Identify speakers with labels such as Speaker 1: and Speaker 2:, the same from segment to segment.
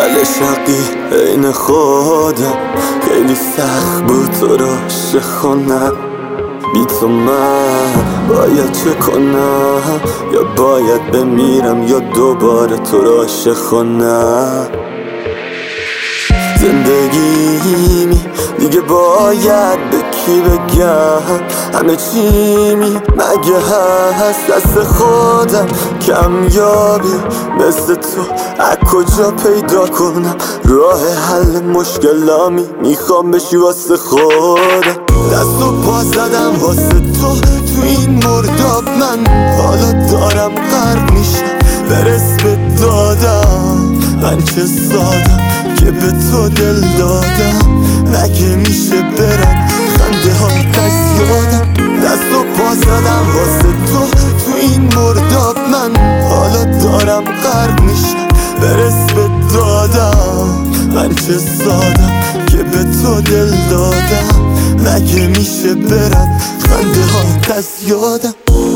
Speaker 1: بله شقی عین خودم، خیلی سخت بود تو را عاشق کنم. بی تو من باید چه کنم؟ یا باید بمیرم یا دوباره تو را عاشق کنم. زندگیمی دیگه باید به کی بگم؟ همه چیمی مگه هست دست خودم؟ کمیابی مثل تو از کجا پیدا کنم؟ راه حل مشکلامی میخوام بشی واسه خودم. دست و پا زدم واسه تو این مرداب، من حالا دارم غرق میشم. برس به دادم من چه سادم که به تو دل دادم. مگه میشه برم خنده ها دست یادم؟ دست و پا زدم واسه تو این مرداب، من حالا دارم غرق میشم. برس به دادم من چه سادم که به تو دل دادم. مگه میشه برم خنده ها دست یادم؟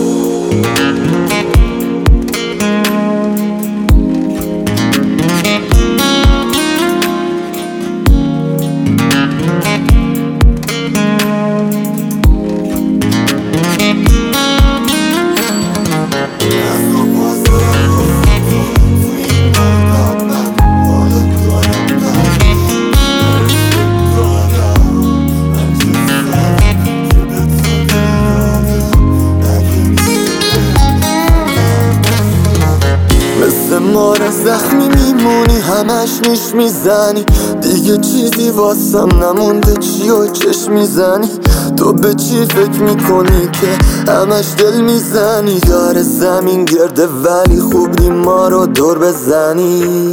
Speaker 1: مار زخمی میمونی، همش نیش میزنی. دیگه چیزی واسم نمونده، چی و چشم میزنی؟ تو به چی فکر میکنی که همش دل میزنی؟ یار زمین گرده ولی خوب نی ما رو دور بزنی.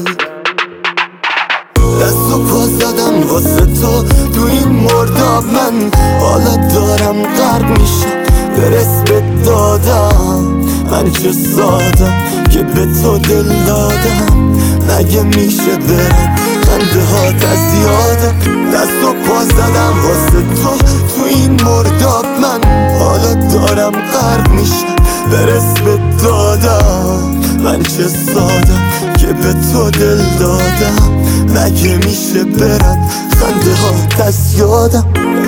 Speaker 1: دست و پا زدم واسه تو این مرداب، من حالا دارم غرق میشم. برس به دادم من چه سادم که به تو دل دادم. مگه میشه برم خنده ها دست یادم؟ دست و پا زدم واسه تو این مرداب، من حالا دارم غرق میشم. برس به دادم من چه سادم که به تو دل دادم. مگه میشه برم خنده ها دست یادم؟